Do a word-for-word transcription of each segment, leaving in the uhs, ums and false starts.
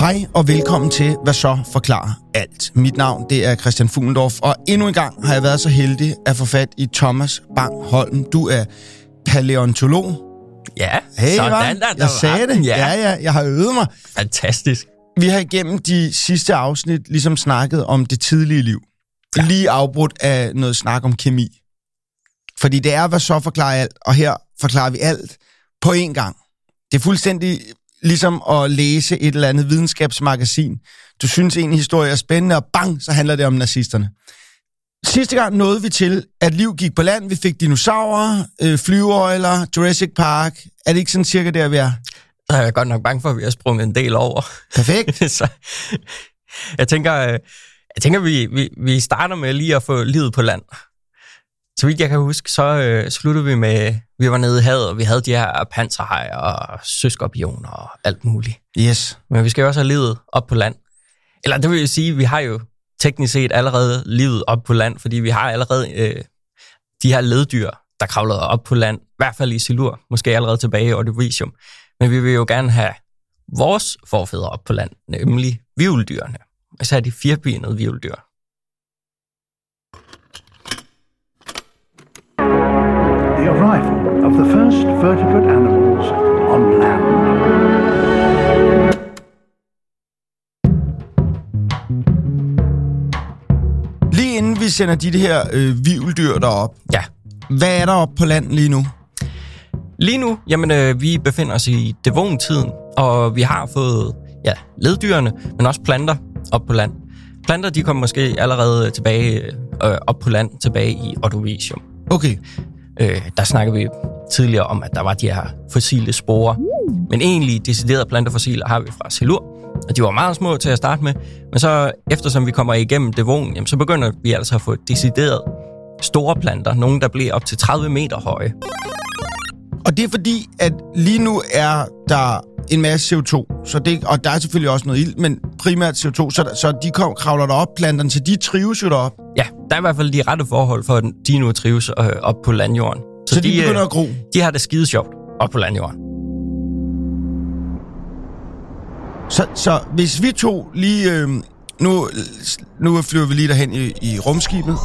Hej og velkommen til Hvad så forklarer alt. Mit navn det er Christian Fuglendorf, og endnu en gang har jeg været så heldig at få fat i Thomas Bang Holm. Du er palæontolog. Ja, hey, sådan der. Jeg sagde det. Ja. ja, ja, jeg har øvet mig. Fantastisk. Vi har igennem de sidste afsnit ligesom snakket om det tidlige liv. Ja. Lige afbrudt af noget snak om kemi. Fordi det er Hvad så forklarer alt, og her forklarer vi alt på én gang. Det er fuldstændig ligesom at læse et eller andet videnskabsmagasin. Du synes en historie er spændende, og bang, så handler det om nazisterne. Sidste gang nåede vi til, at liv gik på land. Vi fik dinosaurer, øh, flyveøjler, Jurassic Park. Er det ikke sådan cirka der, vi er? Så er jeg godt nok bange for, at vi har sprunget en del over. Perfekt. så, jeg tænker, jeg tænker vi, vi, vi starter med lige at få livet på land. Så vidt jeg kan huske, så øh, sluttede vi med, vi var nede i havet, og vi havde de her panserhajer og søskorpioner og alt muligt. Yes. Men vi skal jo også have livet op på land. Eller det vil jeg sige, vi har jo teknisk set allerede livet op på land, fordi vi har allerede øh, de her leddyr, der kravlede op på land, i hvert fald i silur, måske allerede tilbage i Ordovicium. Men vi vil jo gerne have vores forfædre op på land, nemlig hvirveldyrene. Og så er de firbenede hvirveldyr. The arrival of the first vertebrate animals on land. Lige inden vi sender de her øh, hvirveldyr derop, Ja. hvad er der op på land lige nu? Lige nu, jamen øh, vi befinder os i Devon-tiden, og vi har fået ja, leddyrene, men også planter op på land. Planter, de kommer måske allerede tilbage øh, op på land, tilbage i Ordovicium. Okay. Øh, der snakker vi tidligere om, at der var de her fossile sporer. Men egentlig deciderede plantefossiler har vi fra silur, og de var meget små til at starte med. Men så eftersom vi kommer igennem Devon, jamen, så begynder vi altså at få decideret store planter. Nogle, der bliver op til tredive meter høje. Og det er fordi, at lige nu er der en masse C O to, så det, og der er selvfølgelig også noget ilt, men primært C O to, så, så de kom, kravler derop, planterne, så de trives jo derop. Ja, der er i hvert fald de rette forhold for, at de nu trives øh, op på landjorden. Så, så de, de begynder øh, at gro? De har det skide sjovt op på landjorden. Så, så hvis vi to lige... Øh, nu, nu flyver vi lige derhen i, i rumskibet.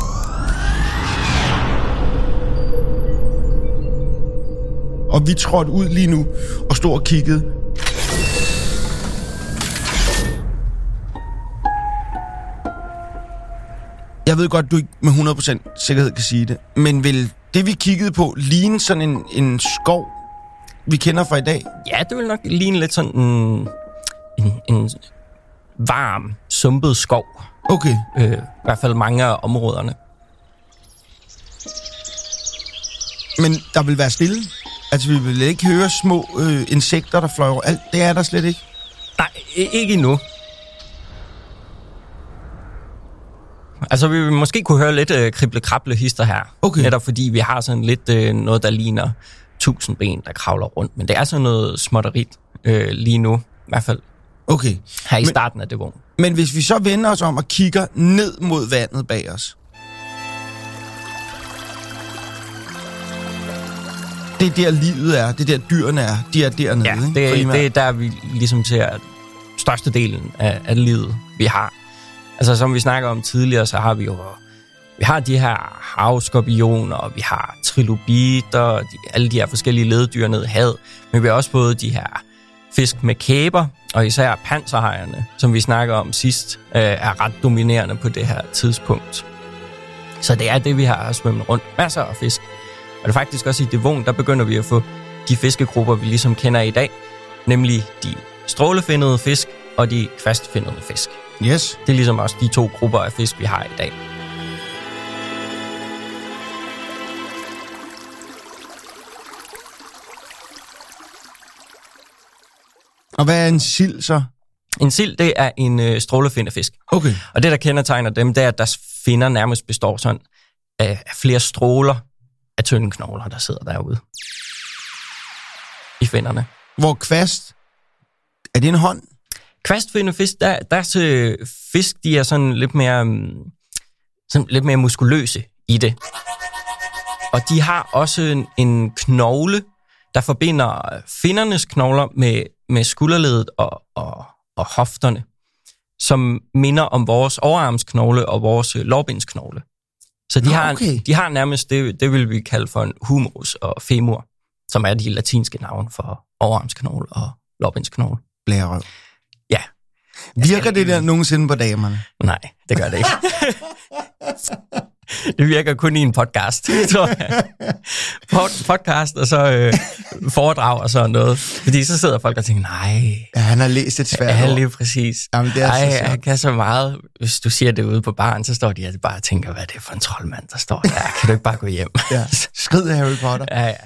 Og vi trådte ud lige nu og stod og kiggede. Jeg ved godt, du ikke med hundrede procent sikkerhed kan sige det, men vil det, vi kiggede på, ligne sådan en, en skov, vi kender fra i dag? Ja, det vil nok ligne lidt sådan en, en, en varm, sumpet skov. Okay. Øh, I hvert fald mange af områderne. Men der vil være stille? Altså, vi vil ikke høre små øh, insekter, der fløj over alt. Det er der slet ikke? Nej, ikke endnu. Altså, vi vil måske kunne høre lidt øh, krible-krable-hister her. Okay. Netop fordi vi har sådan lidt øh, noget, der ligner tusind ben, der kravler rundt. Men det er sådan noget småtterigt øh, lige nu, i hvert fald okay. her i men, starten af det vogn. Men hvis vi så vender os om og kigger ned mod vandet bag os. Det er der livet er, det er der dyrene er, de er dernede. Ja, ikke? det, Primært. det er der, vi ligesom ser størstedelen af, af livet, vi har. Altså, som vi snakker om tidligere, så har vi jo vi har de her havskorpioner, og vi har trilobiter, de, alle de her forskellige leddyr nede i havet, men vi har også både de her fisk med kæber, og især panserhajerne, som vi snakker om sidst, øh, er ret dominerende på det her tidspunkt. Så det er det, vi har svømmet rundt. Masser af fisk. Og det er faktisk også i Devon, der begynder vi at få de fiskegrupper, vi ligesom kender i dag, nemlig de strålefinnede fisk og de kvastfinnede fisk. Yes. Det er ligesom også de to grupper af fisk, vi har i dag. Og hvad er en sild så? En sild, det er en øh, strålefinnefisk. Okay. Og det, der kendetegner dem, det er, at deres finner nærmest består sådan af flere stråler af tynde knogler, der sidder derude i finnerne. Hvor kvast, er det en hånd? Kvastfinnefisk, der, deres øh, fisk, de er sådan lidt mere, sådan lidt mere muskuløse i det. Og de har også en, en knogle, der forbinder finnernes knogler med, med skulderledet og, og og hofterne, som minder om vores overarmsknogle og vores lårbensknogle. Så de, Nå, har, okay. de har nærmest det, det vil vi kalde for en humerus og femur, som er de latinske navne for overarmsknogle og lårbensknogle. Blærerøv. Ja. Virker det der nogensinde på damerne? Nej, det gør det ikke. Det virker kun i en podcast, tror jeg. Pod- podcast og så øh, foredrag og sådan noget. Fordi så sidder folk og tænker, nej. Ja, han har læst et svært Ja, ord. lige præcis. Jamen, det er Ej, så han kan så meget. Hvis du siger det ude på baren, så står de og bare og tænker, hvad er det for en troldmand, der står der? Kan du ikke bare gå hjem? Ja. Skrid af Harry Potter. Ja, ja.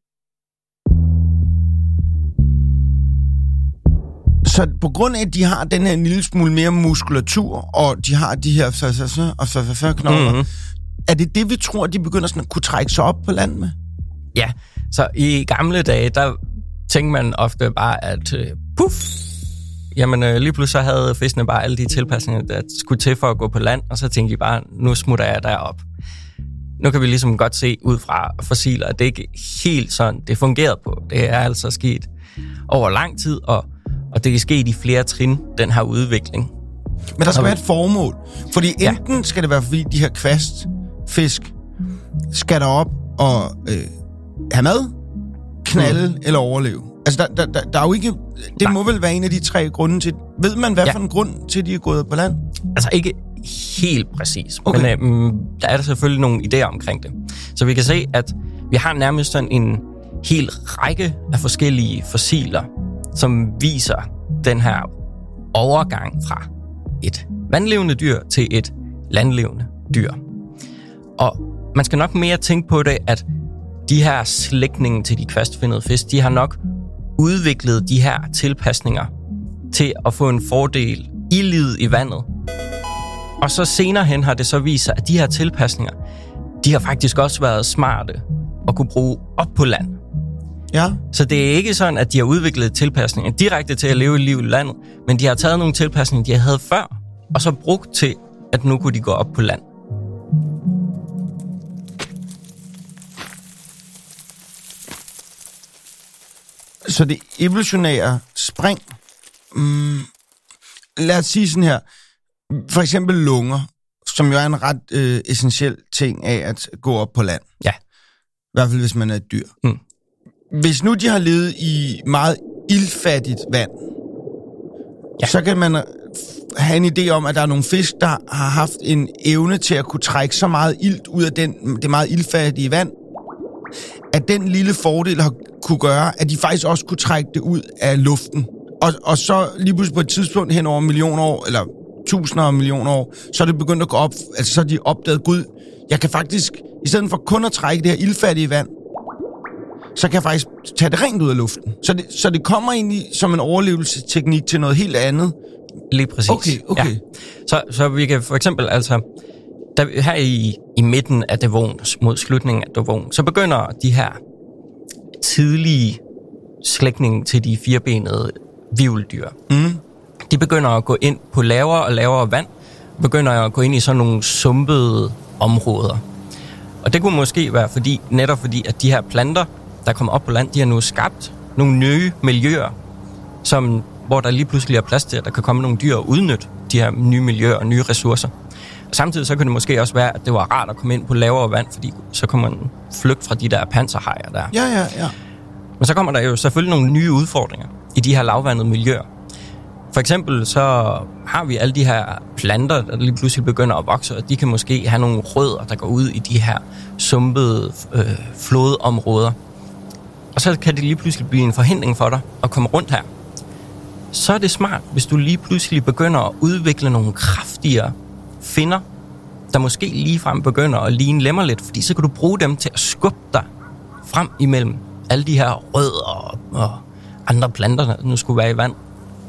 Så på grund af, at de har den her en lille smule mere muskulatur, og de har de her og knogler, mm-hmm. er det det, vi tror, de begynder sådan at kunne trække sig op på land med? Ja, så i gamle dage, der tænkte man ofte bare, at uh, puff, jamen uh, lige pludselig så havde fiskene bare alle de tilpasninger, der skulle til for at gå på land, og så tænkte de bare, nu smutter jeg derop. Nu kan vi ligesom godt se ud fra fossiler, at det ikke helt sådan, det fungerede på. Det er altså sket over lang tid, og Og det kan ske i flere trin, den her udvikling. Men der skal være et formål. Fordi enten ja. skal det være, fordi de her kvastfisk skal derop og øh, have mad, knalde mm. eller overleve. Altså, der, der, der, der er jo ikke... Det Nej. må vel være en af de tre grunde til... Ved man, hvad ja. for en grund til, de er gået på land? Altså, ikke helt præcis. Okay. Men øh, der er der selvfølgelig nogle idéer omkring det. Så vi kan se, at vi har nærmest sådan en hel række af forskellige fossiler, som viser den her overgang fra et vandlevende dyr til et landlevende dyr. Og man skal nok mere tænke på det, at de her slægtninge til de kvastfinnede fisk, de har nok udviklet de her tilpasninger til at få en fordel i livet i vandet. Og så senere hen har det så vist sig, at de her tilpasninger, de har faktisk også været smarte at kunne bruge op på land. Ja. Så det er ikke sådan, at de har udviklet tilpasninger direkte til at leve et liv i landet, men de har taget nogle tilpasninger, de havde før, og så brugt til, at nu kunne de gå op på land. Så det evolutionære spring, mm, lad os sige sådan her, for eksempel lunger, som jo er en ret øh, essentiel ting af at gå op på land. Ja. I hvert fald, hvis man er et dyr. Mm. Hvis nu de har levet i meget iltfattigt vand, ja. så kan man have en idé om, at der er nogle fisk, der har haft en evne til at kunne trække så meget ilt ud af den, det meget iltfattige vand, at den lille fordel har kunne gøre, at de faktisk også kunne trække det ud af luften. Og, og så lige pludselig på et tidspunkt hen over millioner år, eller tusinder af millioner år, så er det begyndt at gå op, altså så er de opdaget, gud, jeg kan faktisk, i stedet for kun at trække det her iltfattige vand, så kan jeg faktisk tage det rent ud af luften. Så det, så det kommer egentlig som en overlevelsesteknik til noget helt andet. Lige præcis. Okay, okay. Ja. Så, så vi kan for eksempel, altså, der, her i, i midten af Devon, mod slutningen af Devon, så begynder de her tidlige slægtninge til de firebenede hvirveldyr. Mm. De begynder at gå ind på lavere og lavere vand, begynder at gå ind i sådan nogle sumpede områder. Og det kunne måske være fordi, netop fordi, at de her planter, der kommer op på land, de har nu skabt nogle nye miljøer, som, hvor der lige pludselig er plads til, at der kan komme nogle dyr og udnytte de her nye miljøer og nye ressourcer. Og samtidig så kan det måske også være, at det var rart at komme ind på lavere vand, fordi så kan man flygte fra de der panserhajer der. Ja, ja, ja. Men så kommer der jo selvfølgelig nogle nye udfordringer i de her lavvandede miljøer. For eksempel så har vi alle de her planter, der lige pludselig begynder at vokse, og de kan måske have nogle rødder, der går ud i de her sumpede øh, flodområder. Og så kan det lige pludselig blive en forhindring for dig at komme rundt her. Så er det smart, hvis du lige pludselig begynder at udvikle nogle kraftigere finner, der måske ligefrem begynder at ligne lemmer lidt, fordi så kan du bruge dem til at skubbe dig frem imellem alle de her rødder og, og andre planter, der nu skulle være i vand.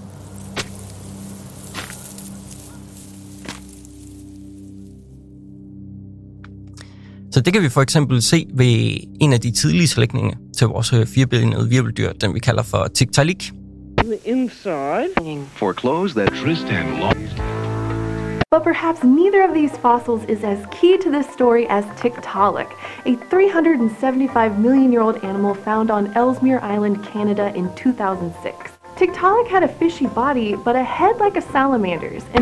Så det kan vi for eksempel se ved en af de tidlige slægtninge til vores firebenede hvirveldyr, den vi kalder for Tiktaalik. The inside for clothes that Tristan lost. But perhaps neither of these fossils is as key to this story as Tiktaalik, a three hundred seventy-five million year old animal found on Ellesmere Island, Canada in two thousand six. Tiktaalik had a fishy body, but a head like a salamander's. And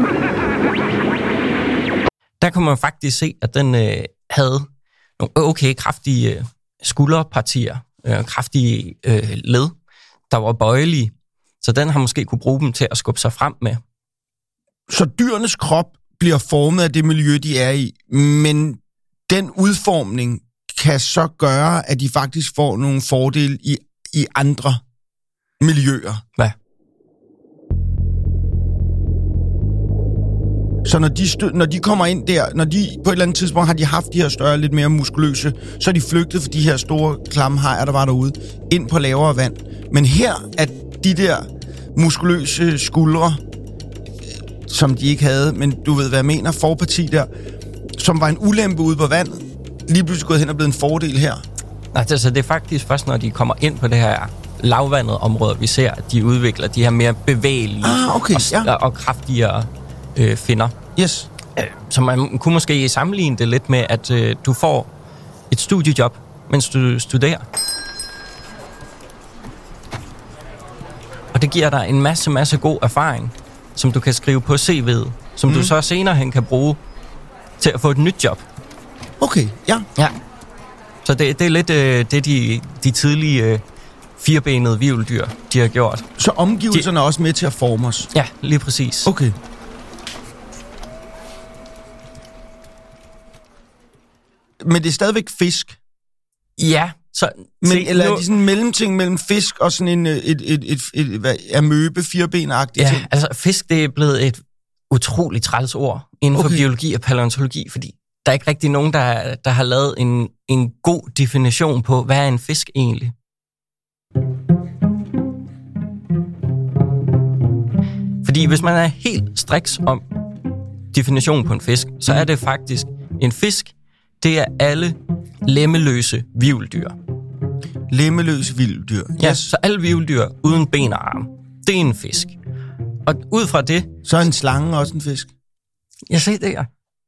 Der kunne man faktisk se, at den øh, havde nogle okay kraftige øh, skulderpartier, øh, kraftige øh, led, der var bøjelige. Så den har måske kunne bruge dem til at skubbe sig frem med. Så dyrenes krop bliver formet af det miljø, de er i, men den udformning kan så gøre, at de faktisk får nogle fordele i, i andre miljøer. Hvad? Så når de, stø- når de kommer ind der, når de på et eller andet tidspunkt har de haft de her større, lidt mere muskuløse, så er de flygtet for de her store klamhajer, der var derude, ind på lavere vand. Men her er de der muskuløse skuldre, som de ikke havde, men du ved, hvad jeg mener, forparti der, som var en ulempe ude på vandet, lige pludselig gået hen og blevet en fordel her. Altså, så det er faktisk først, når de kommer ind på det her lavvandede område, vi ser, at de udvikler de her mere bevægelige ah, okay, og, ja. og kraftigere øh, finner. Yes. Så man kunne måske sammenligne det lidt med, at øh, du får et studiejob, mens du studerer. Og det giver dig en masse, masse god erfaring, som du kan skrive på C V'et, som mm. du så senere hen kan bruge til at få et nyt job. Okay, ja. Ja. Så det, det er lidt øh, det, de, de tidlige øh, firbenede hvirveldyr, de har gjort. Så omgivelserne de... er også med til at forme os? Ja, lige præcis. Okay. Men det er stadigvæk fisk? Ja, så... Men, se, eller nu... er det sådan en mellemting mellem fisk og sådan en et, et, et, et, et hvad, amøbe, firbenagtigt ja, ting? altså fisk, det er blevet et utroligt træls ord inden for okay. biologi og palæontologi, fordi der er ikke rigtig nogen, der, der har lavet en, en god definition på, hvad er en fisk egentlig? Fordi hvis man er helt striks om definitionen på en fisk, så er det faktisk en fisk, det er alle lemmeløse hvirveldyr. Lemmeløse hvirveldyr? Yes. Ja, så alle hvirveldyr uden ben og arme, det er en fisk. Og ud fra det... Så er en slange også en fisk? Jeg ser det, ja.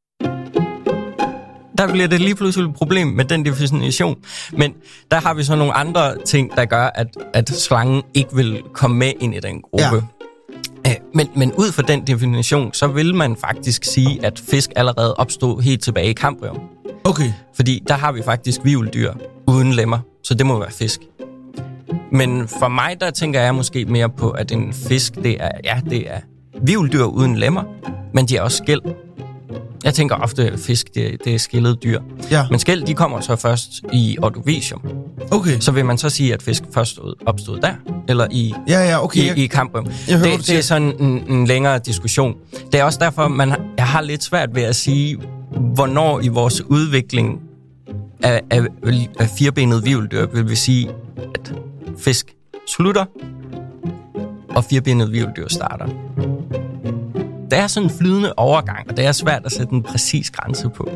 Der bliver det lige pludselig et problem med den definition. Men der har vi så nogle andre ting, der gør, at, at slangen ikke vil komme med ind i den gruppe. Ja. Men, men ud fra den definition, så vil man faktisk sige, at fisk allerede opstod helt tilbage i Kambrium. Okay. Fordi der har vi faktisk hvirveldyr uden lemmer, så det må være fisk. Men for mig, der tænker jeg måske mere på, at en fisk, det er, ja, det er hvirveldyr uden lemmer, men de er også skæl. Jeg tænker ofte, at fisk, det, det er skællede dyr. Ja. Men skæl, de kommer så først i Ordovicium. Okay. Så vil man så sige, at fisk først opstod der, eller i, ja, ja, okay. i, i Kambrium. Jeg hører, det, det er sådan en, en længere diskussion. Det er også derfor, man har, jeg har lidt svært ved at sige, hvornår i vores udvikling af, af, af firbenede hvirveldyr vil vi sige, at fisk slutter, og firbenede hvirveldyr starter. Det er sådan en flydende overgang, og det er svært at sætte en præcis grænse på.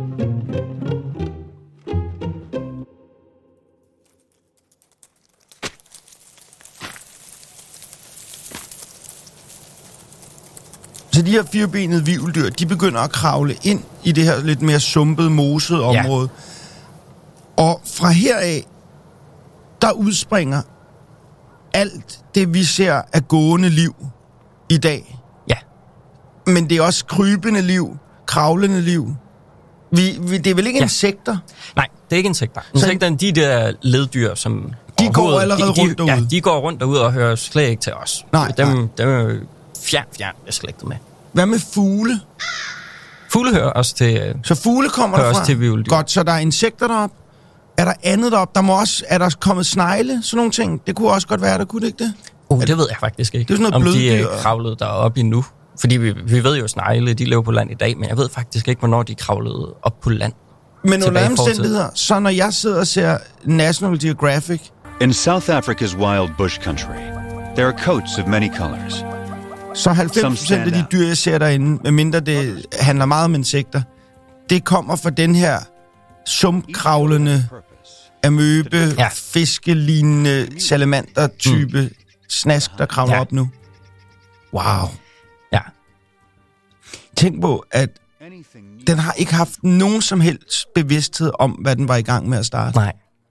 Så de her firbenede hvirveldyr, de begynder at kravle ind i det her lidt mere sumpede, mosede område. Ja. Og fra heraf, der udspringer alt det, vi ser af gående liv i dag. Ja. Men det er også krybende liv, kravlende liv. Vi, vi, det er vel ikke ja. insekter? Nej, det er ikke insekter. Insekter er de der leddyr, som... De går allerede de, de, rundt derude? Ja, de går rundt derude og hører slet ikke til os. Nej, dem, nej. dem er fjern, fjern beslægtet med. Hvad med fugle? Fugle hører også til... Så fugle kommer hører derfra? Også til hvirveldyr. Godt, så der er insekter deroppe. Er der andet deroppe? Der må også... Er der kommet snegle? Sådan nogle ting? Det kunne også godt være, der kunne det ikke det? Uh, det ved jeg faktisk ikke. Det er sådan noget om bløddyr. de er kravlet deroppe endnu. Fordi vi, vi ved jo, snegle, de lever på land i dag, men jeg ved faktisk ikke, hvornår de kravlede op på land. Men under omstændigheder, så når jeg sidder og ser National Geographic... In South Africa's wild bush country, there are coats of many colors. Så halvfems procent af de dyr, jeg ser derinde, medmindre det handler meget om insekter, det kommer fra den her sumpkravlende, amøbe, ja. fiskelignende, salamander-type mm. snask, der kravler ja. op nu. Wow. Ja. Tænk på, at den har ikke haft nogen som helst bevidsthed om, hvad den var i gang med at starte. Nej.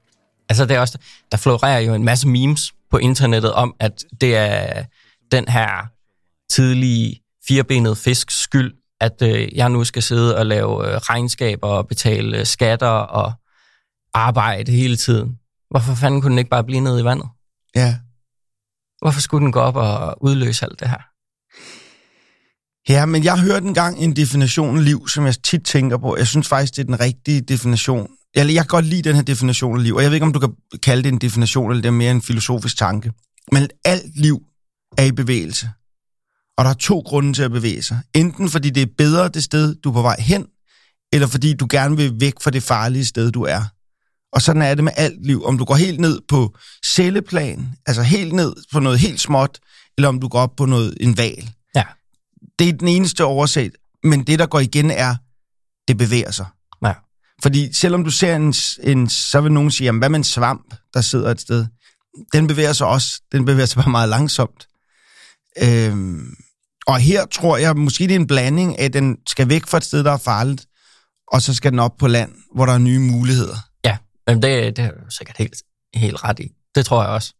Altså, det er også, der florerer jo en masse memes på internettet om, at det er den her tidlige firebenede fisks skyld, at øh, jeg nu skal sidde og lave øh, regnskaber og betale øh, skatter og arbejde hele tiden. Hvorfor fanden kunne den ikke bare blive nede i vandet? Ja. Hvorfor skulle den gå op og udløse alt det her? Ja, men jeg hørte engang en definition af liv, som jeg tit tænker på. Jeg synes faktisk, det er den rigtige definition. Jeg, jeg kan godt lide den her definition af liv, og jeg ved ikke, om du kan kalde det en definition, eller det er mere en filosofisk tanke. Men alt liv er i bevægelse. Og der er to grunde til at bevæge sig. Enten fordi det er bedre det sted, du er på vej hen, eller fordi du gerne vil væk fra det farlige sted, du er. Og sådan er det med alt liv. Om du går helt ned på celleplan, altså helt ned på noget helt småt, eller om du går op på noget, en val. Ja. Det er den eneste oversigt, men det, der går igen, er, det bevæger sig. Ja. Fordi selvom du ser en, en så vil nogen sige, jamen, hvad med en svamp, der sidder et sted? Den bevæger sig også. Den bevæger sig bare meget langsomt. Øhm, og her tror jeg, måske det er en blanding af, at den skal væk fra et sted, der er farligt, og så skal den op på land, hvor der er nye muligheder. Ja, men det, det er jo sikkert helt, helt ret i. Det tror jeg også.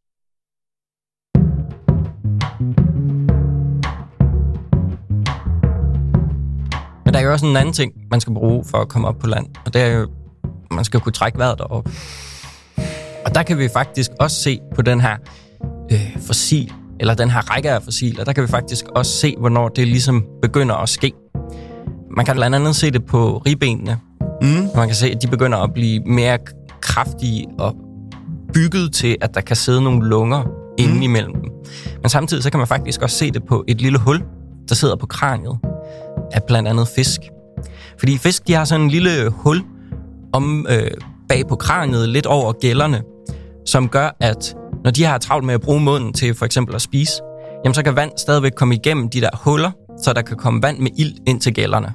Men der er jo også en anden ting, man skal bruge for at komme op på land, og det er jo, man skal kunne trække vejret derop. Og der kan vi faktisk også se på den her øh, fossil, eller den her række af fossiler, der kan vi faktisk også se, hvornår det ligesom begynder at ske. Man kan blandt andet se det på ribbenene. Mm. Man kan se, at de begynder at blive mere kraftige og bygget til, at der kan sidde nogle lunger mm. inde imellem dem. Men samtidig så kan man faktisk også se det på et lille hul, der sidder på kraniet af blandt andet fisk. Fordi fisk, de har sådan en lille hul om øh, bag på kraniet, lidt over gællerne, som gør, at når de har travlt med at bruge munden til for eksempel at spise, jamen så kan vand stadigvæk komme igennem de der huller, så der kan komme vand med ilt ind til gællerne.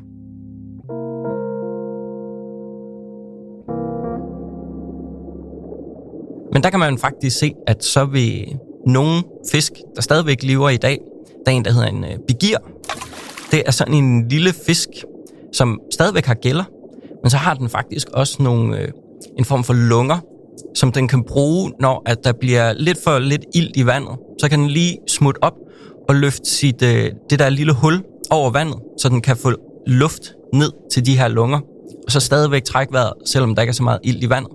Men der kan man faktisk se, at så vil nogle fisk, der stadigvæk lever i dag, der er en, der hedder en øh, begir. Det er sådan en lille fisk, som stadigvæk har gælder, men så har den faktisk også nogle, øh, en form for lunger, som den kan bruge, når at der bliver lidt for lidt ilt i vandet. Så kan den lige smutte op og løfte sit, øh, det der lille hul over vandet, så den kan få luft ned til de her lunger, og så stadigvæk trække vejret, selvom der ikke er så meget ilt i vandet.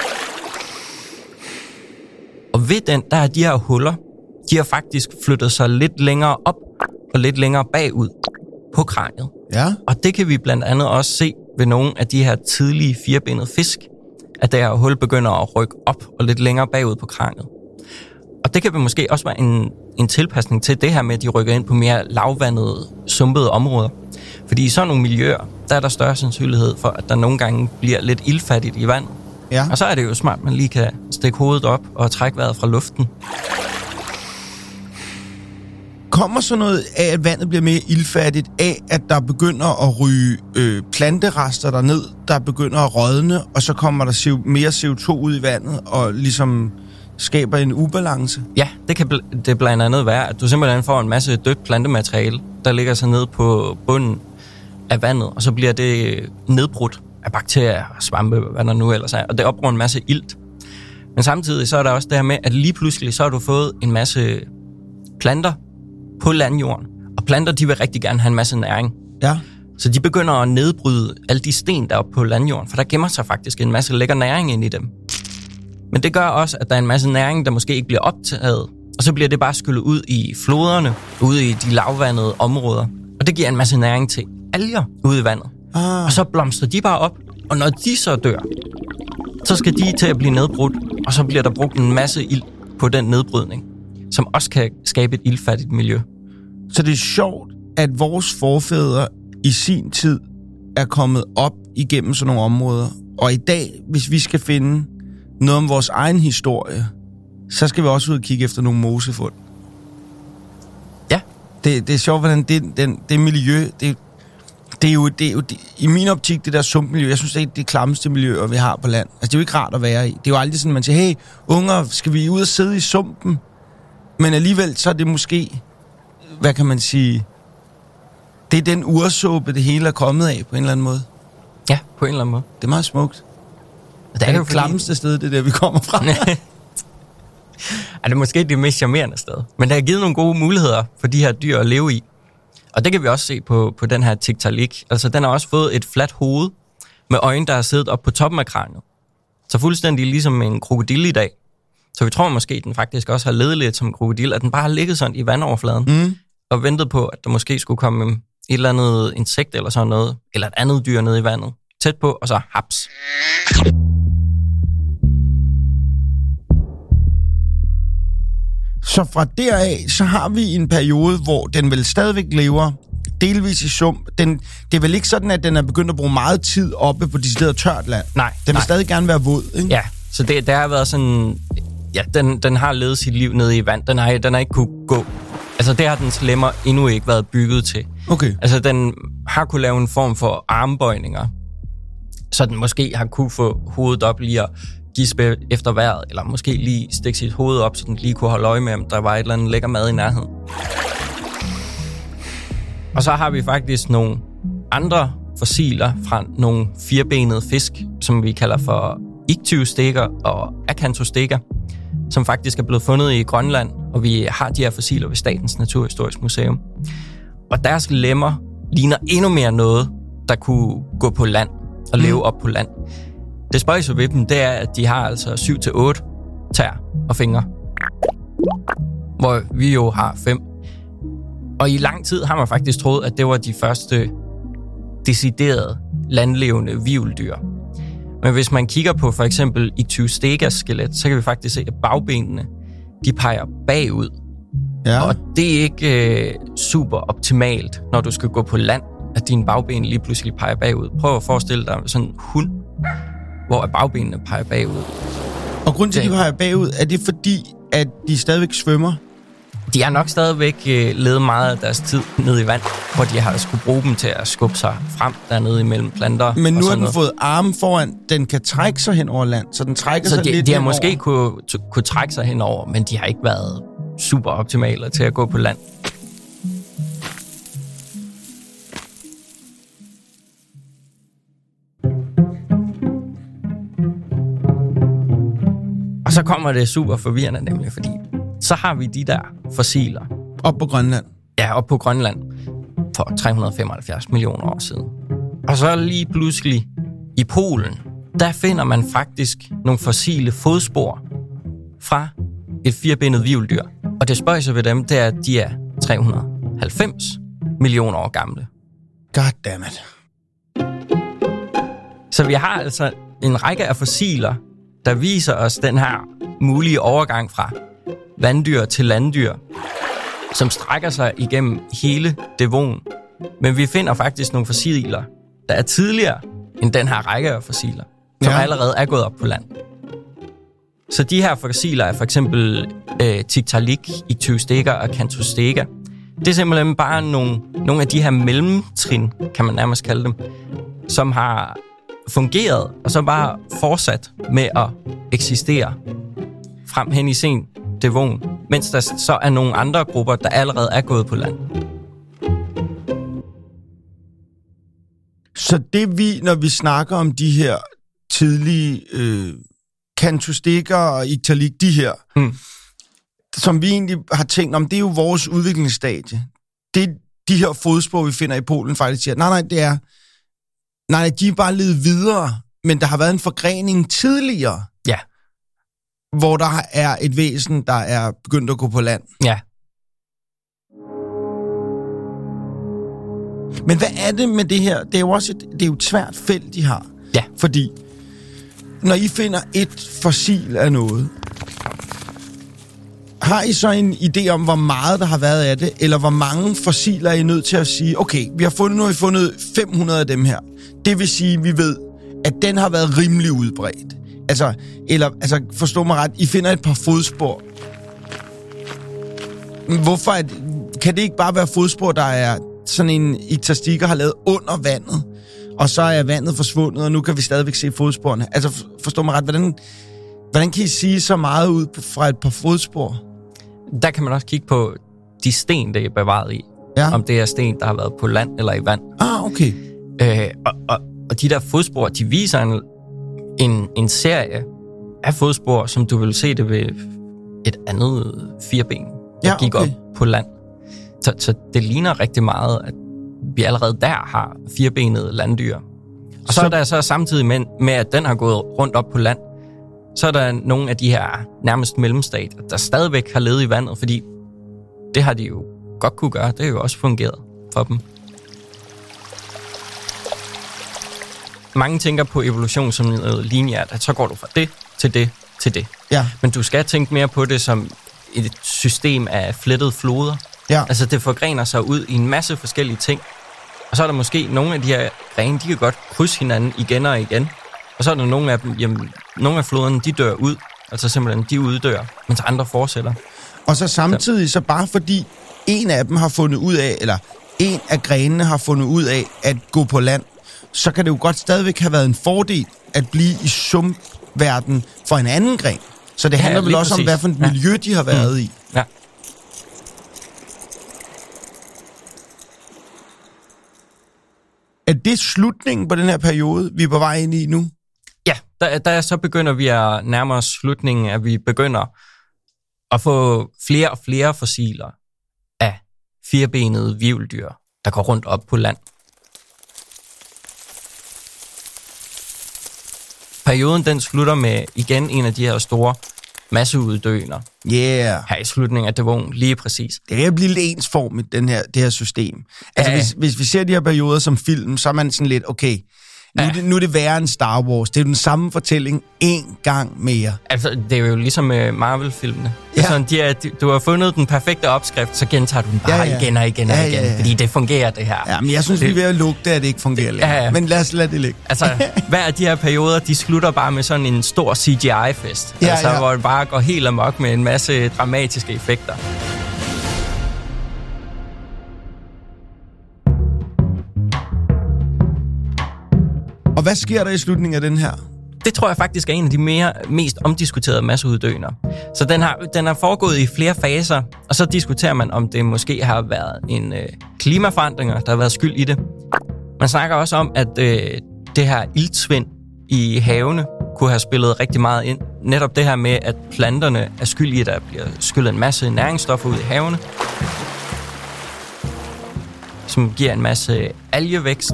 Og ved den, der er de her huller, de har faktisk flyttet sig lidt længere op og lidt længere bagud på kraniet. Ja. Og det kan vi blandt andet også se ved nogle af de her tidlige firebenede fisk, at det her hul begynder at rykke op og lidt længere bagud på kraniet. Og det kan måske også være en, en tilpasning til det her med, at de rykker ind på mere lavvandede, sumpede områder. Fordi i sådan nogle miljøer, der er der større sandsynlighed for, at der nogle gange bliver lidt iltfattigt i vandet. Ja. Og så er det jo smart, at man lige kan stikke hovedet op og trække vejret fra luften. Kommer så noget af, at vandet bliver mere iltfattigt, af at der begynder at ryge øh, planterester derned, der begynder at rådne, og så kommer der mere C O to ud i vandet, og ligesom skaber en ubalance? Ja, det kan bl- det blandt andet være, at du simpelthen får en masse dødt plantemateriale, der ligger så ned på bunden af vandet, og så bliver det nedbrudt af bakterier og svampe, hvad der nu ellers er, og det opbruger en masse ilt. Men samtidig så er der også det her med, at lige pludselig så har du fået en masse planter på landjorden, og planter, de vil rigtig gerne have en masse næring. Ja. Så de begynder at nedbryde alle de sten, der er på landjorden, for der gemmer sig faktisk en masse lækker næring ind i dem. Men det gør også, at der er en masse næring, der måske ikke bliver optaget, og så bliver det bare skyllet ud i floderne, ude i de lavvandede områder. Og det giver en masse næring til alger ude i vandet. Ah. Og så blomstrer de bare op, og når de så dør, så skal de til at blive nedbrudt, og så bliver der brugt en masse ilt på den nedbrydning, som også kan skabe et iltfattigt miljø. Så det er sjovt, at vores forfædre i sin tid er kommet op igennem sådan nogle områder. Og i dag, hvis vi skal finde noget om vores egen historie, så skal vi også ud og kigge efter nogle mosefund. Ja. Det, det er sjovt, hvordan det, den, det miljø, det, det er jo, det er jo det, i min optik, det der sumpmiljø, jeg synes, det er det klammeste miljø, vi har på land. Altså, det er jo ikke rart at være i. Det er jo aldrig sådan, man siger, hey, unger, skal vi ud og sidde i sumpen? Men alligevel, så er det måske, hvad kan man sige, det er den ursåbe, det hele er kommet af, på en eller anden måde. Ja, på en eller anden måde. Det er meget smukt. Det er, er det jo fordi... klammeste sted, det der, vi kommer fra. Er det måske det mest charmerende sted. Men det har givet nogle gode muligheder for de her dyr at leve i. Og det kan vi også se på, på den her Tiktaalik. Altså, den har også fået et fladt hoved med øjne, der har siddet op på toppen af kraniet. Så fuldstændig ligesom en krokodille i dag. Så vi tror måske, at den faktisk også har levet lidt som en krokodille, at den bare har ligget sådan i vandoverfladen mm. og ventet på, at der måske skulle komme et eller andet insekt eller sådan noget, eller et andet dyr nede i vandet. Tæt på, og så haps. Så fra deraf, så har vi en periode, hvor den vel stadigvæk lever delvis i sump. Den, det er vel ikke sådan, at den er begyndt at bruge meget tid oppe på decideret tørt land? Nej. Den vil nej. stadig gerne være våd, ikke? Ja, så det, der har været sådan... Ja, den, den har levet sit liv nede i vand. Den har, den har ikke kunne gå. Altså, det har dens lemmer endnu ikke været bygget til. Okay. Altså, den har kunne lave en form for armbøjninger, så den måske har kunne få hovedet op lige at gispe efter vejret, eller måske lige stikke sit hoved op, så den lige kunne holde øje med, om der var et eller andet lækker mad i nærheden. Og så har vi faktisk nogle andre fossiler fra nogle firbenede fisk, som vi kalder for Ichthyosteker og Acanthosteker, som faktisk er blevet fundet i Grønland, og vi har de her fossiler ved Statens Naturhistorisk Museum. Og deres lemmer ligner endnu mere noget, der kunne gå på land og leve mm. op på land. Det spøjse ved dem, det er, at de har altså syv til otte tær og fingre, hvor vi jo har fem. Og i lang tid har man faktisk troet, at det var de første deciderede landlevende hvirveldyr. Men hvis man kigger på for eksempel Ichthyostekas skelet, så kan vi faktisk se, at bagbenene, de peger bagud. Ja. Og det er ikke øh, super optimalt, når du skal gå på land, at dine bagben lige pludselig peger bagud. Prøv at forestille dig sådan en hund, hvor bagbenene peger bagud. Og grunden til, at de peger bagud, er det fordi, at de stadigvæk svømmer? De har nok stadigvæk øh, levet meget af deres tid nede i vand, hvor de har skulle bruge dem til at skubbe sig frem dernede imellem planter. Men nu har den noget. fået arme foran, den kan trække sig hen over land, så den trækker så sig de, lidt de har henover. måske kunne, kunne trække sig henover, men de har ikke været super optimale til at gå på land. Og så kommer det super forvirrende nemlig, fordi så har vi de der fossiler. Op på Grønland? Ja, op på Grønland for tre hundrede femoghalvfjerds millioner år siden. Og så lige pludselig i Polen, der finder man faktisk nogle fossile fodspor fra et firbenet hvirveldyr. Og det spøjse ved dem, det er, at de er tre hundrede halvfems millioner år gamle. Goddammit. Så vi har altså en række af fossiler, der viser os den her mulige overgang fra vanddyr til landdyr, som strækker sig igennem hele Devon. Men vi finder faktisk nogle fossiler, der er tidligere end den her række af fossiler, som ja. allerede er gået op på land. Så de her fossiler er for eksempel øh, Tiktaalik, Ichthyosteker og Acanthosteker. Det er simpelthen bare nogle, nogle af de her mellemtrin, kan man nærmest kalde dem, som har fungeret og så bare fortsat med at eksistere frem hen i sen Devon, mens der så er nogle andre grupper, der allerede er gået på land. Så det vi, når vi snakker om de her tidlige øh, Acanthosteker og Tiktaalik, de her, hmm. som vi egentlig har tænkt om, det er jo vores udviklingsstadie. Det er de her fodspor, vi finder i Polen, faktisk siger, nej, nej, det er, nej, de er bare ledet videre, men der har været en forgrening tidligere. Ja. Hvor der er et væsen, der er begyndt at gå på land. Ja. Men hvad er det med det her? Det er jo også et, det er jo et svært felt, de har. Ja. Fordi når I finder et fossil af noget, har I så en idé om, hvor meget der har været af det? Eller hvor mange fossiler er I nødt til at sige, okay, vi har fundet, nu har vi fundet fem hundrede af dem her. Det vil sige, at vi ved, at den har været rimelig udbredt. Altså, eller, altså, forstå mig ret, I finder et par fodspor. Hvorfor er det, kan det ikke bare være fodspor, der er sådan en Ichthyosteker har lavet under vandet, og så er vandet forsvundet, og nu kan vi stadigvæk se fodsporene? Altså, forstå mig ret, hvordan, hvordan kan I sige så meget ud fra et par fodspor? Der kan man også kigge på de sten, det er bevaret i. Ja. Om det er sten, der har været på land eller i vand. Ah, okay. Øh, og, og, og de der fodspor, de viser en, en, en serie af fodspor, som du vil se det ved et andet fireben, der Ja, gik okay. op på land. Så, så det ligner rigtig meget, at vi allerede der har firebenede landdyr. Og så, så er der så samtidig med, med, at den har gået rundt op på land, så er der nogle af de her nærmest mellemstater, der stadigvæk har levet i vandet, fordi det har de jo godt kunne gøre. Det har jo også fungeret for dem. Mange tænker på evolution som noget lineært, at så går du fra det til det til det. Ja. Men du skal tænke mere på det som et system af flettede floder. Ja. Altså det forgrener sig ud i en masse forskellige ting. Og så er der måske nogle af de her grene, de kan godt krydse hinanden igen og igen. Og så er der nogle af dem, jamen, nogle af floderne, de dør ud. Altså simpelthen, de uddør, mens andre fortsætter. Og så samtidig, så bare fordi en af dem har fundet ud af, eller en af grenene har fundet ud af at gå på land, så kan det jo godt stadigvæk have været en fordel at blive i sumpverden for en anden gren. Så det Ja, handler vel lige også præcis. om, hvad for et Ja. miljø de har været mm. i. Ja. Er det slutningen på den her periode, vi er på vej ind i nu? Ja, der, der så begynder vi at nærme os slutningen, at vi begynder at få flere og flere fossiler af firebenede hvirveldyr, der går rundt op på land. Perioden den slutter med igen en af de her store masseuddøender Yeah. her i slutningen af Devon, lige præcis. Det kan blive lidt ensformigt, den her, det her system. Altså, Ja. hvis, hvis vi ser de her perioder som film, så er man sådan lidt, okay, nu, Ja. er det, nu er det værre end Star Wars. Det er jo den samme fortælling en gang mere. Altså, det er jo ligesom med Marvel-filmene. Ja. Ja. Sådan, de er, de, du har fundet den perfekte opskrift, så gentager du den bare Ja, ja, ja. ja. igen og igen og Ja, igen, ja, ja. fordi det fungerer, det her. Ja, men jeg synes, det, vi er ved at lugte, at det ikke fungerer længere. Ja, ja. Men lad os lade det ligge. Altså, hver af de her perioder, de slutter bare med sådan en stor C G I-fest. Ja, altså, ja. hvor det bare går helt amok med en masse dramatiske effekter. Og hvad sker der i slutningen af den her? Det tror jeg faktisk er en af de mere, mest omdiskuterede masseuddøender. Så den har, den har foregået i flere faser, og så diskuterer man, om det måske har været en øh, klimaforandringer, der har været skyld i det. Man snakker også om, at øh, det her iltsvind i havene kunne have spillet rigtig meget ind. Netop det her med, at planterne er skyld i, at der bliver skyllet en masse næringsstoffer ud i havene, som giver en masse algevækst,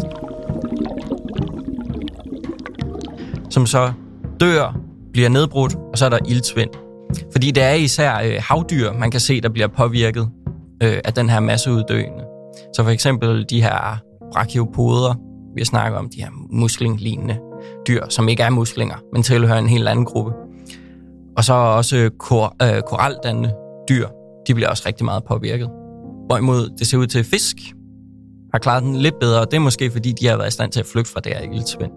som så dør, bliver nedbrudt, og så er der iltsvind. Fordi det er især øh, havdyr, man kan se, der bliver påvirket øh, af den her masseuddøende. Så for eksempel de her brachiopoder, vi snakker om de her muslinglignende dyr, som ikke er muslinger, men tilhører en helt anden gruppe. Og så også kor, øh, koraldannende dyr, de bliver også rigtig meget påvirket. Hvorimod det ser ud til, at fisk har klaret den lidt bedre, og det er måske fordi, de har været i stand til at flygte fra det her iltsvind.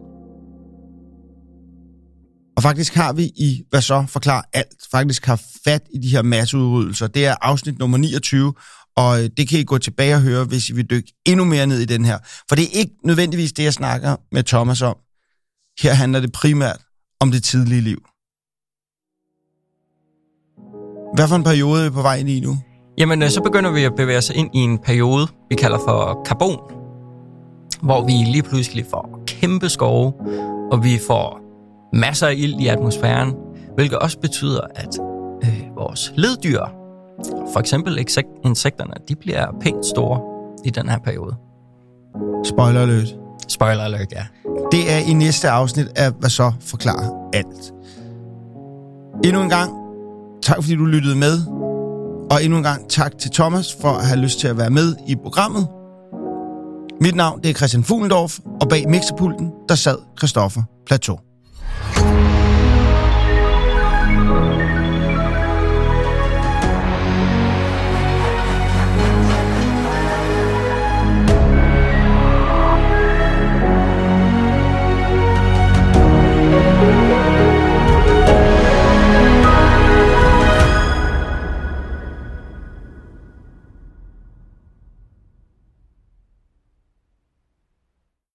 Og faktisk har vi i Hvad så forklarer alt, faktisk har fat i de her masseudryddelser. Det er afsnit nummer niogtyve, og det kan I gå tilbage og høre, hvis I vil dykke endnu mere ned i den her. For det er ikke nødvendigvis det, jeg snakker med Thomas om. Her handler det primært om det tidlige liv. Hvad for en periode er vi på vej ind i nu? Jamen, øh, så begynder vi at bevæge os ind i en periode, vi kalder for karbon, hvor vi lige pludselig får kæmpe skove, og vi får masser af ild i atmosfæren, hvilket også betyder, at øh, vores leddyr, for eksempel insek- insekterne, de bliver pænt store i den her periode. Spoiler alert. Spoiler alert, ja. Det er i næste afsnit af Hvad så forklarer alt. Endnu en gang, tak fordi du lyttede med. Og endnu en gang tak til Thomas for at have lyst til at være med i programmet. Mit navn det er Christian Fuglendorf, og bag mixerpulten der sad Christoffer Plateau.